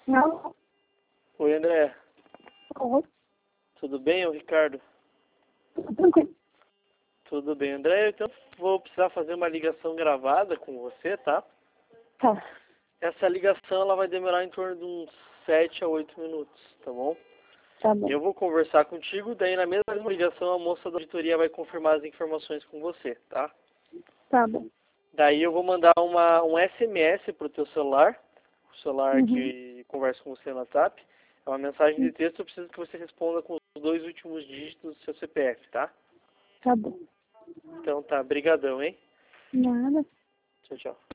Não. Oi, André. Oi. Tudo bem, ô Ricardo? Tudo tranquilo. Tudo bem, André. Então, vou precisar fazer uma ligação gravada com você, tá? Tá. Essa ligação ela vai demorar em torno de uns 7 a 8 minutos, tá bom? Tá bom. Eu vou conversar contigo, daí na mesma ligação a moça da auditoria vai confirmar as informações com você, tá? Tá bom. Daí eu vou mandar um SMS pro teu celular, o celular Uhum. que conversa com você no WhatsApp. É uma mensagem de texto, eu preciso que você responda com os 2 últimos dígitos do seu CPF, tá? Tá bom. Então tá, brigadão, hein? Nada. Tchau, tchau.